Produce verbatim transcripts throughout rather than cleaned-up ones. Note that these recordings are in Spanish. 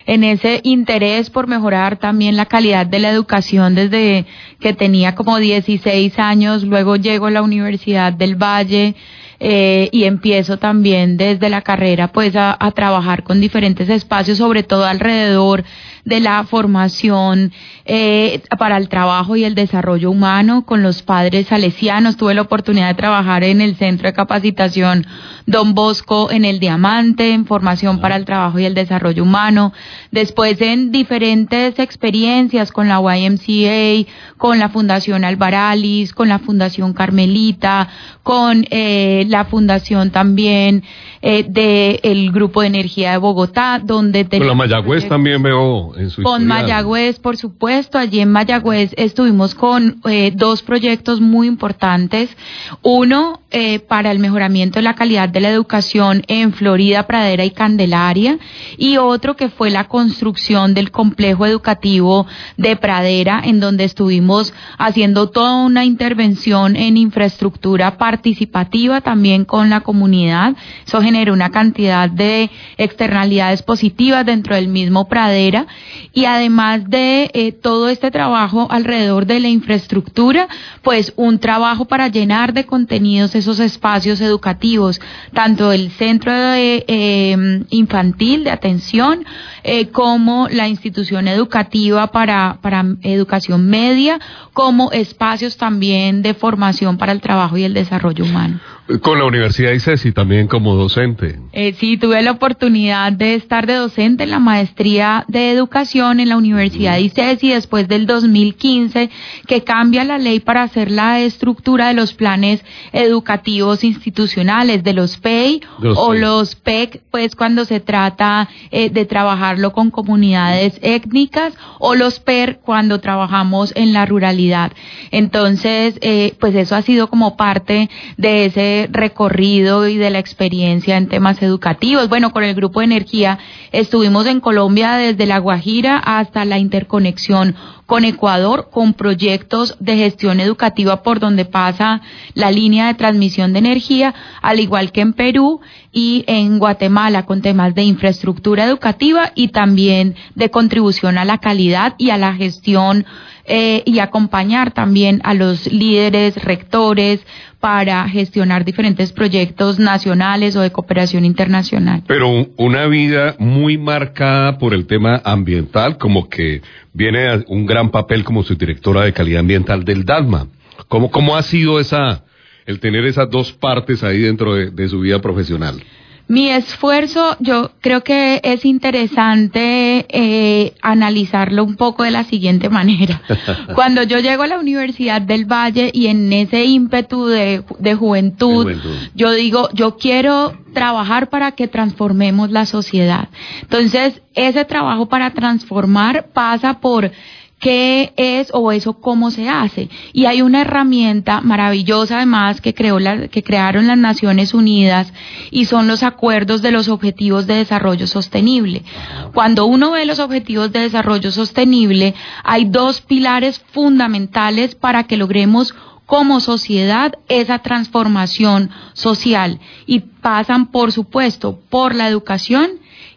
en ese interés por mejorar también la calidad de la educación desde que tenía como dieciséis años, luego llego a la Universidad del Valle, Eh, y empiezo también desde la carrera pues a, a trabajar con diferentes espacios, sobre todo alrededor de la formación eh, para el trabajo y el desarrollo humano con los padres salesianos. Tuve la oportunidad de trabajar en el Centro de Capacitación Don Bosco en el Diamante, en formación para el trabajo y el desarrollo humano. Después en diferentes experiencias con la Y M C A, con la Fundación Albaralis, con la Fundación Carmelita, con eh, la fundación también eh, del Grupo de Energía de Bogotá, donde... Con la Mayagüez eh, también veo en su Con historial. Mayagüez, por supuesto. Allí en Mayagüez estuvimos con eh, dos proyectos muy importantes. Uno, eh, para el mejoramiento de la calidad de la educación en Florida, Pradera y Candelaria, y otro que fue la construcción del complejo educativo de Pradera, en donde estuvimos haciendo toda una intervención en infraestructura participativa también con la comunidad. Eso generó una cantidad de externalidades positivas dentro del mismo Pradera, y además de eh, todo este trabajo alrededor de la infraestructura, pues un trabajo para llenar de contenidos esos espacios educativos, tanto el centro de, eh, infantil de atención eh, como la institución educativa para, para educación media, como espacios también de formación para el trabajo y el desarrollo humano. Con la Universidad ICESI también como docente. Eh, sí, tuve la oportunidad de estar de docente en la maestría de educación en la Universidad de ICESI después del dos mil quince, que cambia la ley para hacer la estructura de los planes educativos institucionales, de los P E I los o P E I. Los P E C, pues cuando se trata eh, de trabajarlo con comunidades étnicas, o los P E R cuando trabajamos en la ruralidad. Entonces, eh, pues eso ha sido como parte de ese recorrido y de la experiencia en temas educativos. Bueno, con el Grupo de Energía estuvimos en Colombia desde La Guajira hasta la interconexión con Ecuador, con proyectos de gestión educativa por donde pasa la línea de transmisión de energía, al igual que en Perú y en Guatemala, con temas de infraestructura educativa y también de contribución a la calidad y a la gestión eh, y acompañar también a los líderes, rectores, para gestionar diferentes proyectos nacionales o de cooperación internacional. Pero una vida muy marcada por el tema ambiental, como que viene un gran papel como subdirectora de calidad ambiental del DALMA. ¿Cómo, cómo ha sido esa, el tener esas dos partes ahí dentro de, de su vida profesional? Mi esfuerzo, yo creo que es interesante eh, analizarlo un poco de la siguiente manera. Cuando yo llego a la Universidad del Valle y en ese ímpetu de, de juventud, juventud, yo digo, yo quiero trabajar para que transformemos la sociedad. Entonces, ese trabajo para transformar pasa por qué es o eso cómo se hace. Y hay una herramienta maravillosa además que creó la, que crearon las Naciones Unidas, y son los acuerdos de los Objetivos de Desarrollo Sostenible. Cuando uno ve los Objetivos de Desarrollo Sostenible, hay dos pilares fundamentales para que logremos como sociedad esa transformación social, y pasan, por supuesto, por la educación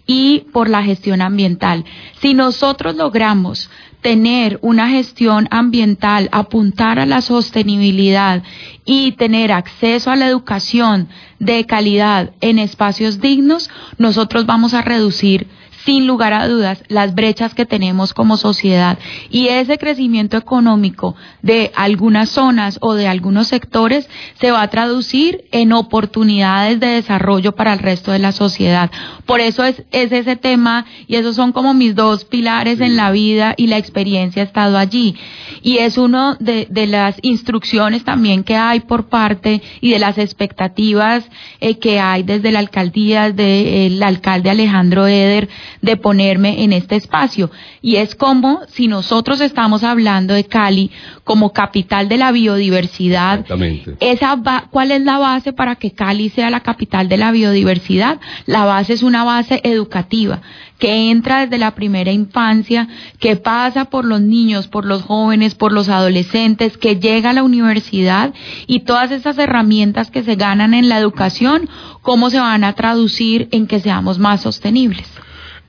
y por la gestión ambiental. Si nosotros logramos tener una gestión ambiental, apuntar a la sostenibilidad y tener acceso a la educación de calidad en espacios dignos, nosotros vamos a reducir sin lugar a dudas las brechas que tenemos como sociedad, y ese crecimiento económico de algunas zonas o de algunos sectores se va a traducir en oportunidades de desarrollo para el resto de la sociedad. Por eso es, es ese tema, y esos son como mis dos pilares en la vida, y la experiencia ha estado allí, y es uno de, de las instrucciones también que hay por parte y de las expectativas eh, que hay desde la alcaldía, desde el alcalde Alejandro Eder, de ponerme en este espacio. Y es como si nosotros estamos hablando de Cali como capital de la biodiversidad. Esa va, ¿cuál es la base para que Cali sea la capital de la biodiversidad? La base es una base educativa que entra desde la primera infancia, que pasa por los niños, por los jóvenes, por los adolescentes, que llega a la universidad, y todas esas herramientas que se ganan en la educación, ¿cómo se van a traducir en que seamos más sostenibles?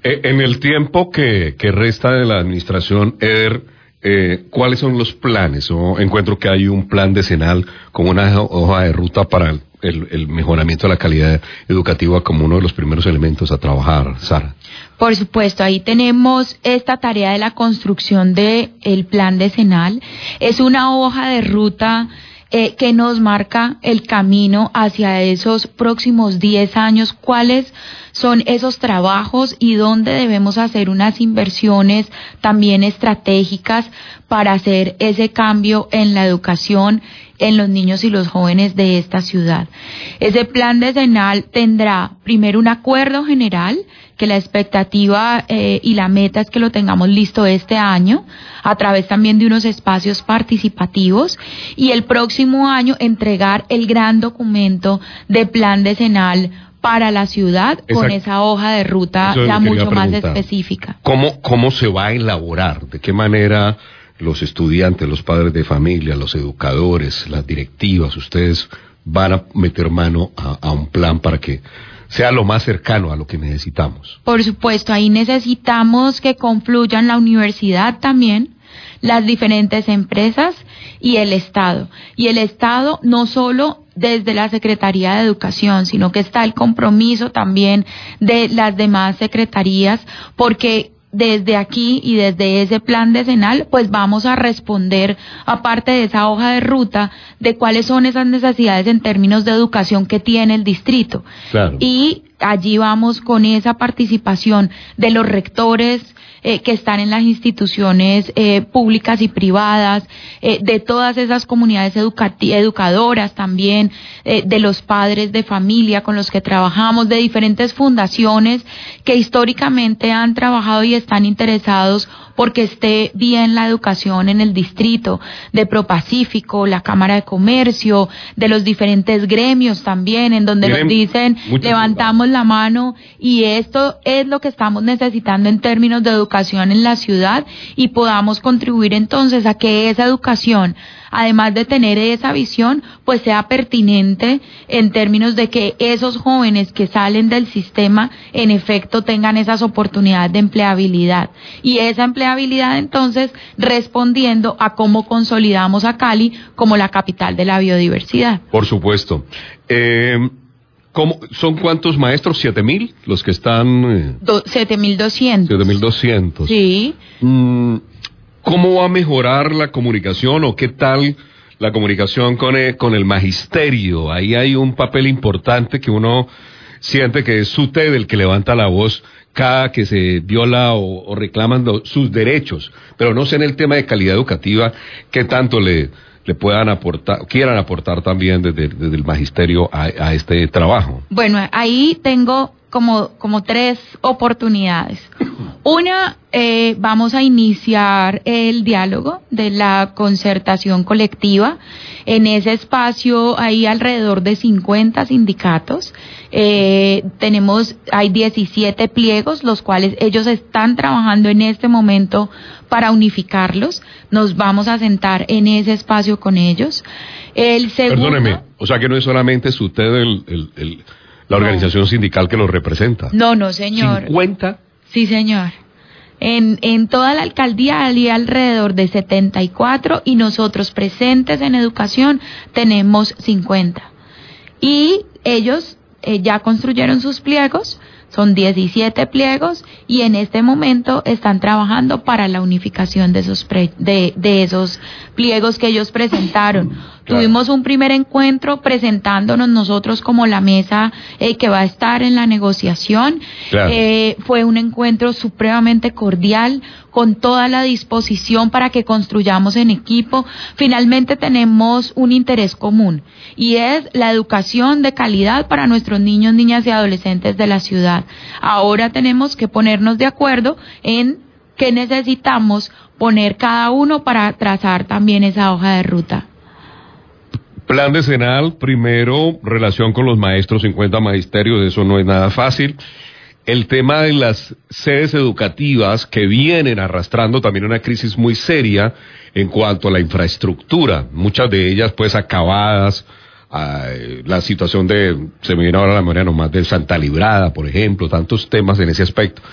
Eh, en el tiempo que, que resta de la administración, Eder, eh, ¿cuáles son los planes? O encuentro que hay un plan decenal con una hoja de ruta para el, el, el mejoramiento de la calidad educativa como uno de los primeros elementos a trabajar, Sara. Por supuesto, ahí tenemos esta tarea de la construcción del plan decenal. Es una hoja de ruta Eh, que nos marca el camino hacia esos próximos diez años, cuáles son esos trabajos y dónde debemos hacer unas inversiones también estratégicas para hacer ese cambio en la educación en los niños y los jóvenes de esta ciudad. Ese plan decenal tendrá primero un acuerdo general, que la expectativa eh, y la meta es que lo tengamos listo este año, a través también de unos espacios participativos, y el próximo año entregar el gran documento de plan decenal para la ciudad. Exacto. Con esa hoja de ruta ya mucho más específica. ¿Cómo, ¿Cómo se va a elaborar? ¿De qué manera los estudiantes, los padres de familia, los educadores, las directivas, ustedes van a meter mano a, a un plan para que sea lo más cercano a lo que necesitamos? Por supuesto, ahí necesitamos que confluyan la universidad también, las diferentes empresas y el Estado. Y el Estado no solo desde la Secretaría de Educación, sino que está el compromiso también de las demás secretarías, porque desde aquí y desde ese plan decenal, pues vamos a responder, aparte de esa hoja de ruta, de cuáles son esas necesidades en términos de educación que tiene el distrito. Claro. Y allí vamos con esa participación de los rectores, Eh, que están en las instituciones eh, públicas y privadas, eh, de todas esas comunidades educati- educadoras también, eh, de los padres de familia con los que trabajamos, de diferentes fundaciones que históricamente han trabajado y están interesados porque esté bien la educación en el distrito, de ProPacífico, la Cámara de Comercio, de los diferentes gremios también, en donde Miren, nos dicen, levantamos la mano y esto es lo que estamos necesitando en términos de educación en la ciudad, y podamos contribuir entonces a que esa educación, además de tener esa visión, pues sea pertinente en términos de que esos jóvenes que salen del sistema en efecto tengan esas oportunidades de empleabilidad, y esa empleabilidad entonces respondiendo a cómo consolidamos a Cali como la capital de la biodiversidad. Por supuesto. Eh, ¿cómo, ¿Son cuántos maestros? ¿Siete mil los que están? Eh... Do, siete mil doscientos. Siete mil doscientos. Sí. Mm, ¿Cómo va a mejorar la comunicación o qué tal la comunicación con el, con el magisterio? Ahí hay un papel importante que uno siente que es usted el que levanta la voz cada que se viola o, o reclaman lo, sus derechos, pero no sé en el tema de calidad educativa qué tanto le, le puedan aportar, quieran aportar también desde, desde el magisterio a, a este trabajo. Bueno, ahí tengo como, como tres oportunidades. Una, eh, vamos a iniciar el diálogo de la concertación colectiva. En ese espacio hay alrededor de cincuenta sindicatos. Eh, tenemos, hay diecisiete pliegos, los cuales ellos están trabajando en este momento para unificarlos. Nos vamos a sentar en ese espacio con ellos. El segundo... Perdóneme, o sea que no es solamente es usted el, el, el, la organización no. sindical que los representa. No, no, señor. ¿cincuenta? Sí, señor. En, en toda la alcaldía hay alrededor de setenta y cuatro y nosotros presentes en educación tenemos cincuenta. Y ellos eh, ya construyeron sus pliegos, son diecisiete pliegos, y en este momento están trabajando para la unificación de esos, pre, de, de esos pliegos que ellos presentaron. Claro. Tuvimos un primer encuentro presentándonos nosotros como la mesa eh, que va a estar en la negociación. Claro. Eh, fue un encuentro supremamente cordial, con toda la disposición para que construyamos en equipo. Finalmente tenemos un interés común, y es la educación de calidad para nuestros niños, niñas y adolescentes de la ciudad. Ahora tenemos que ponernos de acuerdo en qué necesitamos poner cada uno para trazar también esa hoja de ruta. Plan decenal, primero, relación con los maestros, cincuenta magisterios, eso no es nada fácil. El tema de las sedes educativas que vienen arrastrando también una crisis muy seria en cuanto a la infraestructura, muchas de ellas pues acabadas, eh, la situación de, se me viene ahora a la memoria nomás de Santa Librada, por ejemplo, tantos temas en ese aspecto.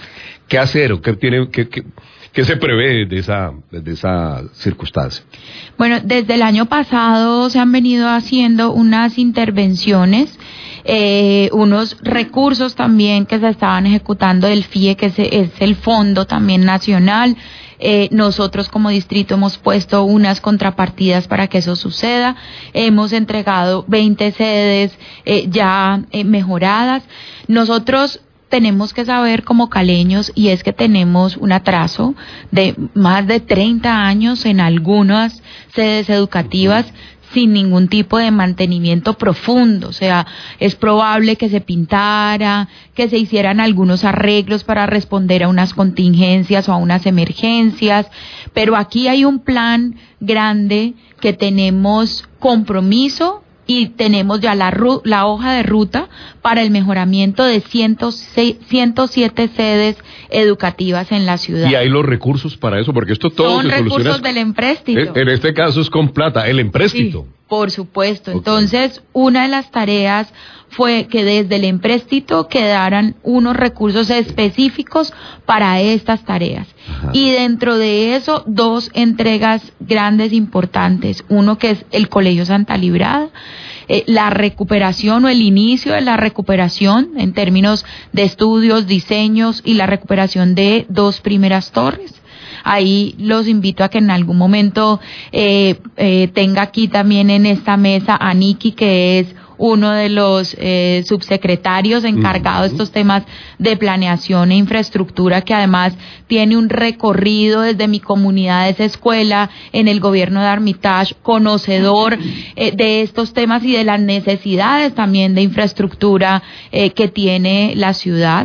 qué hacer o qué tiene, qué, qué, qué se prevé de esa, de esa circunstancia. Bueno, desde el año pasado se han venido haciendo unas intervenciones, eh, unos recursos también que se estaban ejecutando del F I E, que es, es el fondo también nacional. Eh, nosotros como distrito hemos puesto unas contrapartidas para que eso suceda. Hemos entregado veinte sedes eh, ya eh, mejoradas. Nosotros tenemos que saber como caleños, y es que tenemos un atraso de más de treinta años en algunas sedes educativas sin ningún tipo de mantenimiento profundo. O sea, es probable que se pintara, que se hicieran algunos arreglos para responder a unas contingencias o a unas emergencias, pero aquí hay un plan grande que tenemos compromiso y tenemos ya la, ru- la hoja de ruta para el mejoramiento de ciento siete sedes educativas en la ciudad. ¿Y hay los recursos para eso? Porque esto todo Son se soluciona... Son recursos del empréstito. En, en este caso es con plata, el empréstito. Sí, por supuesto. Okay. Entonces, una de las tareas fue que desde el empréstito quedaran unos recursos específicos para estas tareas. Ajá. Y dentro de eso, dos entregas grandes importantes. Uno que es el Colegio Santa Librada, eh, la recuperación o el inicio de la recuperación en términos de estudios, diseños y la recuperación de dos primeras torres. Ahí los invito a que en algún momento eh, eh, tenga aquí también en esta mesa a Niki, que es uno de los eh, subsecretarios encargados de estos temas de planeación e infraestructura, que además tiene un recorrido desde mi comunidad de esa escuela en el gobierno de Armitage, conocedor eh, de estos temas y de las necesidades también de infraestructura eh, que tiene la ciudad.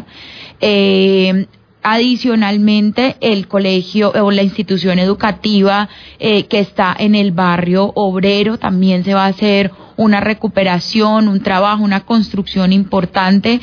Eh, Adicionalmente, el colegio o la institución educativa eh, que está en el barrio obrero también se va a hacer una recuperación, un trabajo, una construcción importante,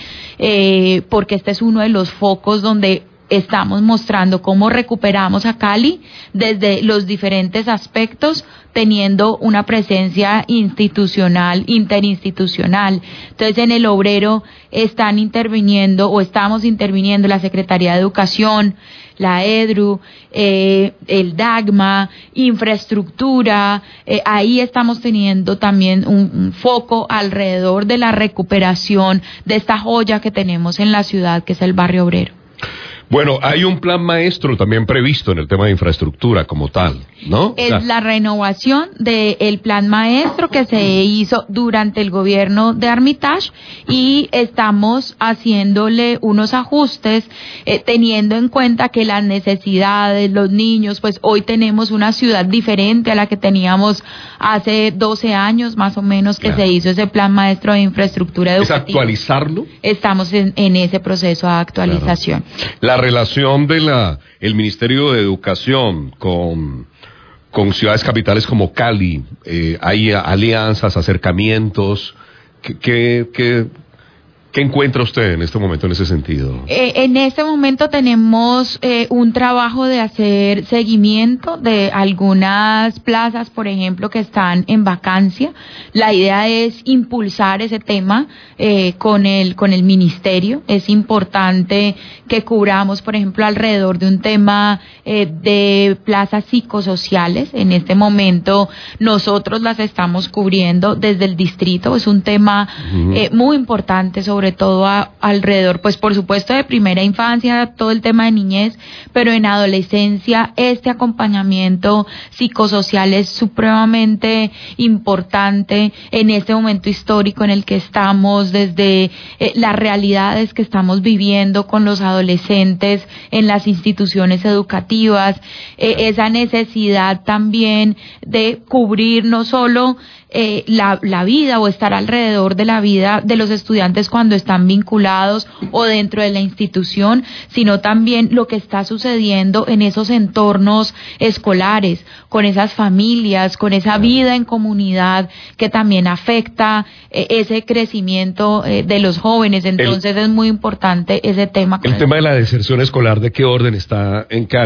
eh, porque este es uno de los focos donde estamos mostrando cómo recuperamos a Cali desde los diferentes aspectos, teniendo una presencia institucional, interinstitucional. Entonces, en el obrero están interviniendo o estamos interviniendo la Secretaría de Educación, la EDRU, eh, el DAGMA, infraestructura. Eh, ahí estamos teniendo también un, un foco alrededor de la recuperación de esta joya que tenemos en la ciudad, que es el barrio obrero. Bueno, hay un plan maestro también previsto en el tema de infraestructura como tal, ¿no? Es o sea, la renovación del plan maestro que se hizo durante el gobierno de Armitage, y estamos haciéndole unos ajustes eh, teniendo en cuenta que las necesidades, los niños, pues hoy tenemos una ciudad diferente a la que teníamos hace doce años más o menos que claro. se hizo ese plan maestro de infraestructura educativa. ¿Es actualizarlo? Estamos en, en ese proceso de actualización. Claro. La relación de la el Ministerio de Educación con, con ciudades capitales como Cali, eh, hay alianzas, acercamientos, ¿qué, qué, qué, qué encuentra usted en este momento en ese sentido? Eh, en este momento tenemos eh, un trabajo de hacer seguimiento de algunas plazas, por ejemplo, que están en vacancia. La idea es impulsar ese tema eh, con el con el ministerio. Es importante que cubramos, por ejemplo, alrededor de un tema eh, de plazas psicosociales. En este momento nosotros las estamos cubriendo desde el distrito. Es un tema uh-huh. eh, muy importante, sobre todo a, alrededor, pues por supuesto de primera infancia, todo el tema de niñez, pero en adolescencia este acompañamiento psicosocial es supremamente importante en este momento histórico en el que estamos, desde eh, las realidades que estamos viviendo con los adolescentes en las instituciones educativas, eh, esa necesidad también de cubrir no solo eh, la, la vida o estar alrededor de la vida de los estudiantes cuando están vinculados o dentro de la institución, sino también lo que está sucediendo en esos entornos escolares, con esas familias, con esa vida en comunidad que también afecta eh, ese crecimiento eh, de los jóvenes. Entonces el, es muy importante ese tema. El tema de la deserción escolar, ¿de qué orden está en Cali?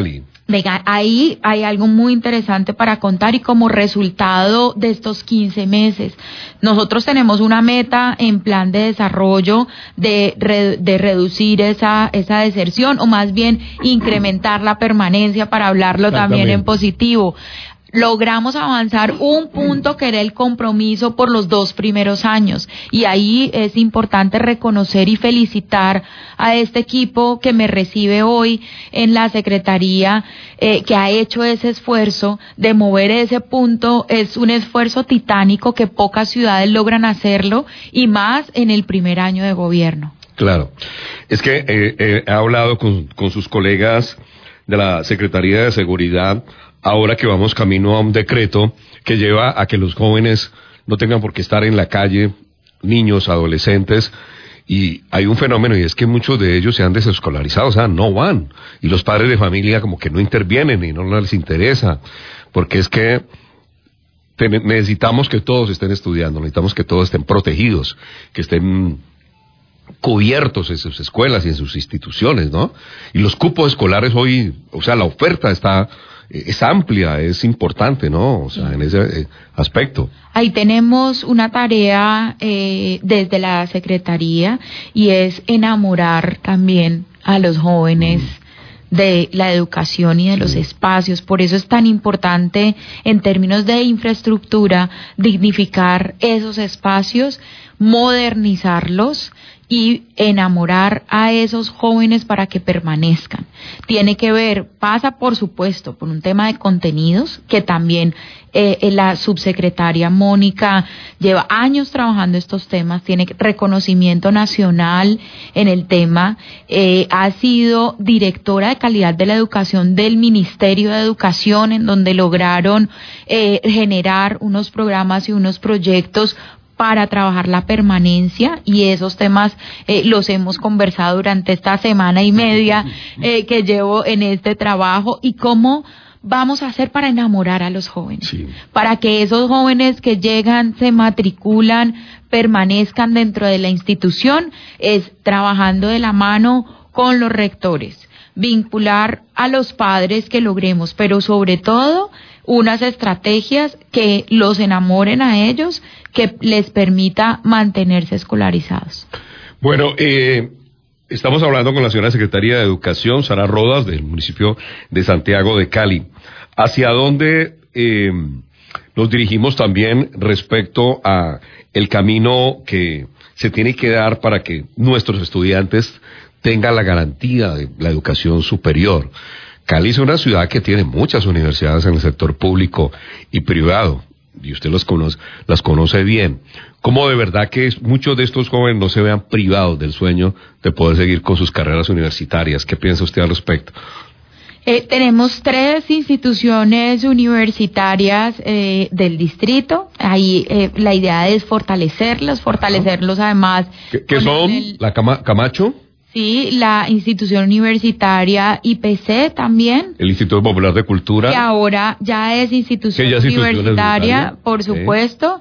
Venga, ahí hay algo muy interesante para contar y como resultado de estos quince meses, nosotros tenemos una meta en plan de desarrollo de, re, de reducir esa, esa deserción o más bien incrementar la permanencia para hablarlo también en positivo. Logramos avanzar un punto que era el compromiso por los dos primeros años y ahí es importante reconocer y felicitar a este equipo que me recibe hoy en la Secretaría, eh, que ha hecho ese esfuerzo de mover ese punto. Es un esfuerzo titánico que pocas ciudades logran hacerlo y más en el primer año de gobierno. Claro, es que eh, eh, he hablado con, con sus colegas de la Secretaría de Seguridad ahora que vamos camino a un decreto que lleva a que los jóvenes no tengan por qué estar en la calle, niños, adolescentes, y hay un fenómeno y es que muchos de ellos se han desescolarizado, o sea, no van, y los padres de familia como que no intervienen y no les interesa, porque es que necesitamos que todos estén estudiando, necesitamos que todos estén protegidos, que estén cubiertos en sus escuelas y en sus instituciones, ¿no? Y los cupos escolares hoy, o sea, la oferta está... es amplia, es importante, ¿no? O sea, en ese aspecto. Ahí tenemos una tarea eh, desde la Secretaría y es enamorar también a los jóvenes mm. de la educación y de los mm. espacios. Por eso es tan importante en términos de infraestructura dignificar esos espacios, modernizarlos y enamorar a esos jóvenes para que permanezcan. Tiene que ver, pasa por supuesto por un tema de contenidos, que también eh, la subsecretaria Mónica lleva años trabajando estos temas, tiene reconocimiento nacional en el tema, eh, ha sido directora de calidad de la educación del Ministerio de Educación, en donde lograron eh, generar unos programas y unos proyectos para trabajar la permanencia, y esos temas eh, los hemos conversado durante esta semana y media eh, que llevo en este trabajo, y cómo vamos a hacer para enamorar a los jóvenes, sí. para que esos jóvenes que llegan, se matriculan, permanezcan dentro de la institución, es trabajando de la mano con los rectores, vincular a los padres que logremos, pero sobre todo unas estrategias que los enamoren a ellos, que les permita mantenerse escolarizados. Bueno, eh, estamos hablando con la señora Secretaria de Educación, Sara Rodas, del municipio de Santiago de Cali. ¿Hacia dónde eh, nos dirigimos también respecto a el camino que se tiene que dar para que nuestros estudiantes tengan la garantía de la educación superior? Cali es una ciudad que tiene muchas universidades en el sector público y privado, y usted los conoce, las conoce bien. ¿Cómo de verdad que muchos de estos jóvenes no se vean privados del sueño de poder seguir con sus carreras universitarias? ¿Qué piensa usted al respecto? Eh, tenemos tres instituciones universitarias eh, del distrito. Ahí eh, la idea es fortalecerlos, fortalecerlos además. ¿Qué, qué son? El... ¿La Cama, Camacho? Sí, la institución universitaria I P C también. El Instituto Popular de Cultura. Que ahora ya es institución ya universitaria, por supuesto.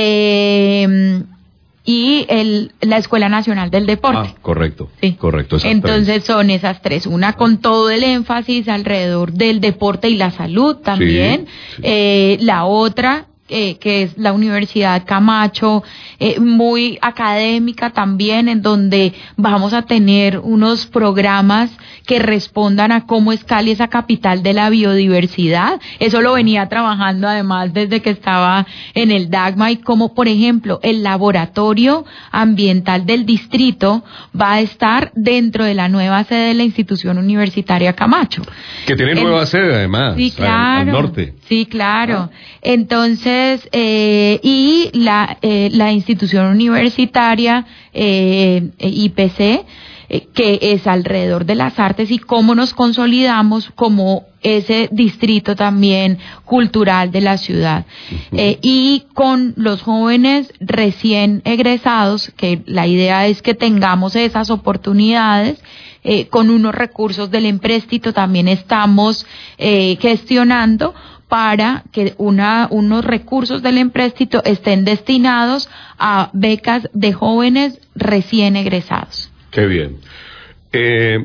Eh, y el, la Escuela Nacional del Deporte. Ah, correcto. Sí. Correcto. Entonces tres. Son esas tres. Una con todo el énfasis alrededor del deporte y la salud también. Sí, sí. Eh, la otra... Eh, que es la Universidad Camacho, eh, muy académica también, en donde vamos a tener unos programas que respondan a cómo es Cali esa capital de la biodiversidad. Eso lo venía trabajando además desde que estaba en el DAGMA, y como por ejemplo el laboratorio ambiental del distrito va a estar dentro de la nueva sede de la institución universitaria Camacho. Que tiene nueva en, sede además, sí, claro, al, al norte. Sí, claro. Ah. Entonces, Eh, y la, eh, la institución universitaria eh, I P C, eh, que es alrededor de las artes, y cómo nos consolidamos como ese distrito también cultural de la ciudad. Uh-huh. Eh, y con los jóvenes recién egresados, que la idea es que tengamos esas oportunidades, eh, con unos recursos del empréstito también estamos eh, gestionando para que una, unos recursos del empréstito estén destinados a becas de jóvenes recién egresados. Qué bien. Eh,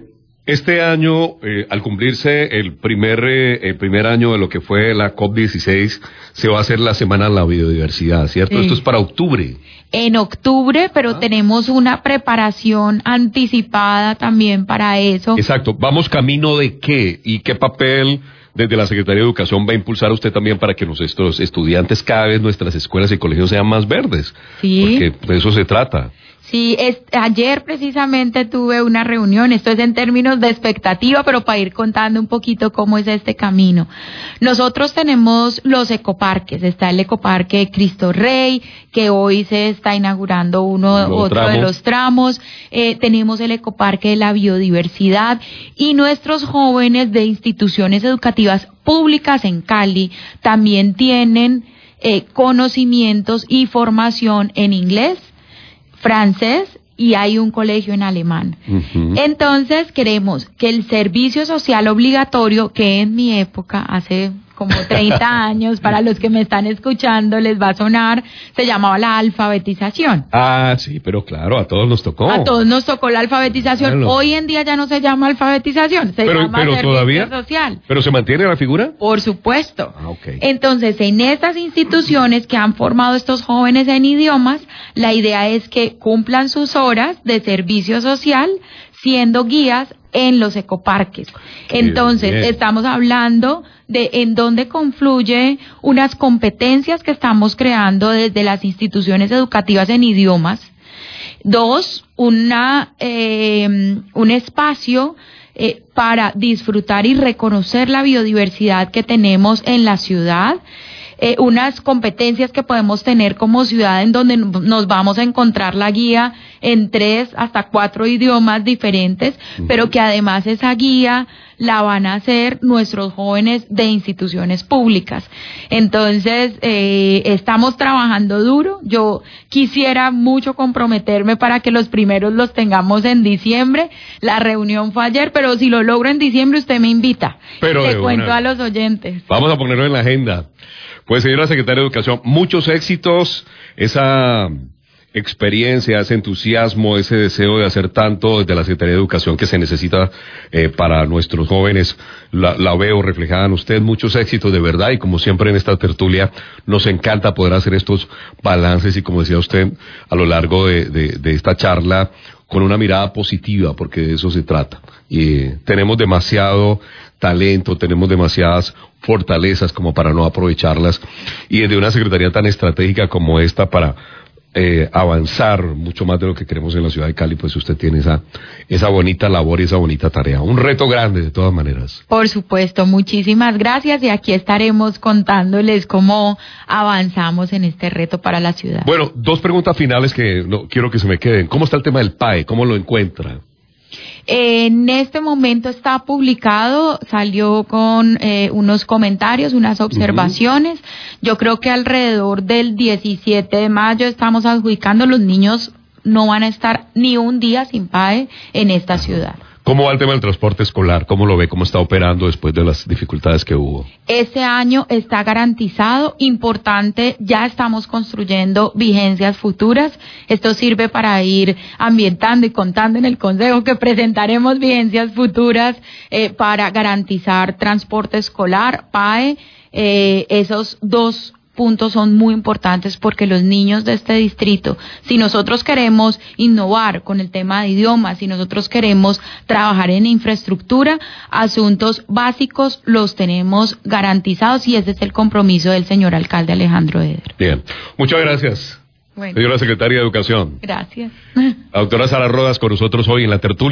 Este año, eh, al cumplirse el primer, eh, el primer año de lo que fue la COP dieciséis, se va a hacer la Semana de la Biodiversidad, ¿cierto? Sí. Esto es para octubre. En octubre, pero Ah. tenemos una preparación anticipada también para eso. Exacto. ¿Vamos camino de qué? ¿Y qué papel desde la Secretaría de Educación va a impulsar usted también para que nuestros estudiantes, cada vez nuestras escuelas y colegios sean más verdes? Sí. Porque de eso se trata. Sí, es, ayer precisamente tuve una reunión, esto es en términos de expectativa, pero para ir contando un poquito cómo es este camino. Nosotros tenemos los ecoparques, está el ecoparque Cristo Rey, que hoy se está inaugurando uno, Lo otro tramo. de los tramos, eh, tenemos el ecoparque de la biodiversidad y nuestros jóvenes de instituciones educativas públicas en Cali también tienen eh, conocimientos y formación en inglés, francés y hay un colegio en alemán. Uh-huh. Entonces queremos que el servicio social obligatorio, que en mi época, hace como treinta años, para los que me están escuchando les va a sonar, se llamaba la alfabetización. Ah, sí, pero claro, a todos nos tocó. A todos nos tocó la alfabetización. Claro. Hoy en día ya no se llama alfabetización, se Pero, llama pero servicio todavía, social. ¿pero se mantiene la figura? Por supuesto. Ah, ok. Entonces, en estas instituciones que han formado estos jóvenes en idiomas, la idea es que cumplan sus horas de servicio social siendo guías en los ecoparques. Qué Entonces, bien. estamos hablando de en dónde confluye unas competencias que estamos creando desde las instituciones educativas en idiomas. Dos, una eh, un espacio eh, para disfrutar y reconocer la biodiversidad que tenemos en la ciudad. Eh, unas competencias que podemos tener como ciudad en donde nos vamos a encontrar la guía en tres hasta cuatro idiomas diferentes, uh-huh. pero que además esa guía la van a hacer nuestros jóvenes de instituciones públicas. Entonces, eh, estamos trabajando duro. Yo quisiera mucho comprometerme para que los primeros los tengamos en diciembre. La reunión fue ayer, pero si lo logro en diciembre, usted me invita. Pero Le de cuento una. a los oyentes. Vamos a ponerlo en la agenda. Pues, señora Secretaria de Educación, muchos éxitos, esa experiencia, ese entusiasmo, ese deseo de hacer tanto desde la Secretaría de Educación que se necesita eh, para nuestros jóvenes, la, la veo reflejada en usted, muchos éxitos de verdad, y como siempre en esta tertulia nos encanta poder hacer estos balances y como decía usted a lo largo de, de, de esta charla, con una mirada positiva, porque de eso se trata. Y eh, tenemos demasiado talento, tenemos demasiadas fortalezas como para no aprovecharlas, y desde una secretaría tan estratégica como esta para eh, avanzar mucho más de lo que queremos en la ciudad de Cali, pues usted tiene esa esa bonita labor y esa bonita tarea, un reto grande de todas maneras. Por supuesto, muchísimas gracias y aquí estaremos contándoles cómo avanzamos en este reto para la ciudad. Bueno, dos preguntas finales que no quiero que se me queden. ¿Cómo está el tema del P A E? ¿Cómo lo encuentra? En este momento está publicado, salió con eh, unos comentarios, unas observaciones. Uh-huh. Yo creo que alrededor del diecisiete de mayo estamos adjudicando, los niños no van a estar ni un día sin P A E en esta ciudad. ¿Cómo va el tema del transporte escolar? ¿Cómo lo ve? ¿Cómo está operando después de las dificultades que hubo? Este año está garantizado, importante, ya estamos construyendo vigencias futuras. Esto sirve para ir ambientando y contando en el Consejo que presentaremos vigencias futuras eh, para garantizar transporte escolar, P A E, eh, esos dos puntos son muy importantes porque los niños de este distrito, si nosotros queremos innovar con el tema de idiomas, si nosotros queremos trabajar en infraestructura, asuntos básicos los tenemos garantizados y ese es el compromiso del señor alcalde Alejandro Eder. Bien, muchas gracias. Bueno. Señora Secretaria de Educación. Gracias. La doctora Sara Rodas con nosotros hoy en la tertulia.